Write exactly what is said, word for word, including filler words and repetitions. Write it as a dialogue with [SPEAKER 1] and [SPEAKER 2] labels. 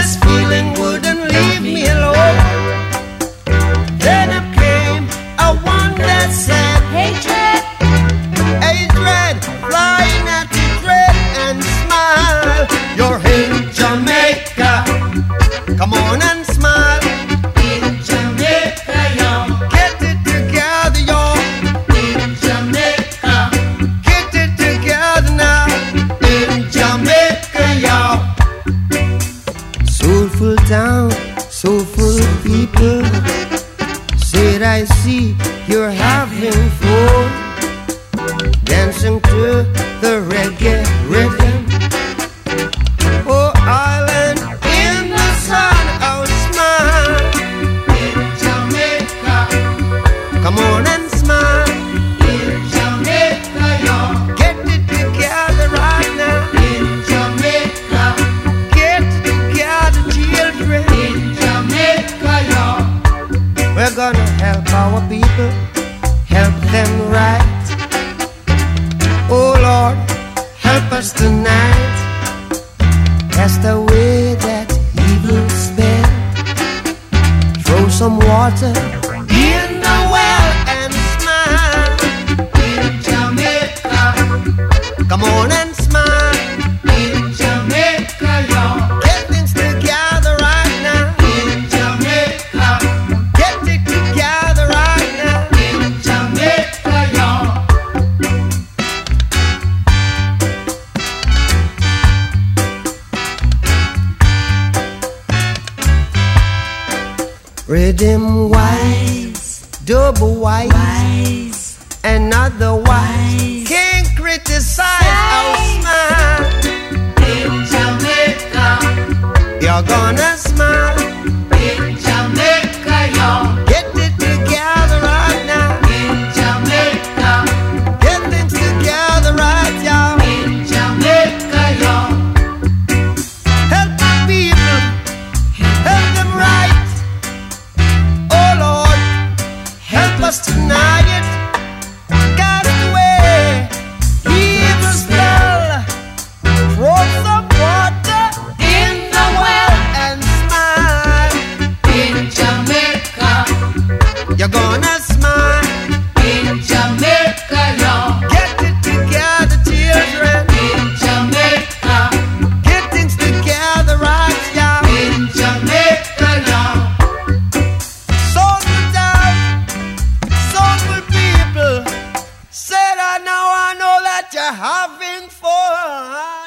[SPEAKER 1] This feeling wouldn't leave me alone. Then up came a one that said,
[SPEAKER 2] Hatred,
[SPEAKER 1] hatred, flying at the dread and smile. You're in Jamaica, come on and smile.
[SPEAKER 2] in Jamaica, y'all.
[SPEAKER 1] Get it together, y'all.
[SPEAKER 2] In Jamaica,
[SPEAKER 1] Get it together now. In Jamaica, y'all. Soulful town, soulful people. Said I see you're having fun, dancing to the reggae rhythm. Oh, island in the sun, oh smile.
[SPEAKER 2] in Jamaica,
[SPEAKER 1] Come on and smile.
[SPEAKER 2] in Jamaica, y'all.
[SPEAKER 1] Get it together right now.
[SPEAKER 2] In Jamaica,
[SPEAKER 1] Get it together, children.
[SPEAKER 2] in Jamaica, y'all.
[SPEAKER 1] We're gonna help our people, help them right. Oh Lord, help us tonight. Cast away that evil spell. Throw some water in the well and smile.
[SPEAKER 2] In Jamaica,
[SPEAKER 1] Come on and smile.
[SPEAKER 2] in Jamaica, y'all.
[SPEAKER 1] Get things together right now.
[SPEAKER 2] In Jamaica,
[SPEAKER 1] Get it together right now.
[SPEAKER 2] in Jamaica, y'all.
[SPEAKER 1] Rhythm wise, double wise,
[SPEAKER 2] Wise,
[SPEAKER 1] another wise.
[SPEAKER 2] Wise.
[SPEAKER 1] Can't criticize our smile.
[SPEAKER 2] in Jamaica,
[SPEAKER 1] You're gonna smile.
[SPEAKER 2] in Jamaica, y'all.
[SPEAKER 1] Get it together right now.
[SPEAKER 2] In Jamaica,
[SPEAKER 1] Get things together right, y'all.
[SPEAKER 2] in Jamaica, y'all.
[SPEAKER 1] Help the people, help them right. Oh Lord, help us tonight. Cast away evil spell. Throw some water
[SPEAKER 2] In the well,
[SPEAKER 1] and smile.
[SPEAKER 2] in Jamaica,
[SPEAKER 1] You're gonna smile.
[SPEAKER 2] in Jamaica, y'all.
[SPEAKER 1] Get it together, children.
[SPEAKER 2] In Jamaica,
[SPEAKER 1] Get things together right, y'all.
[SPEAKER 2] in Jamaica, y'all.
[SPEAKER 1] Soulful town, soulful people. Said I know, I know that you're having fun.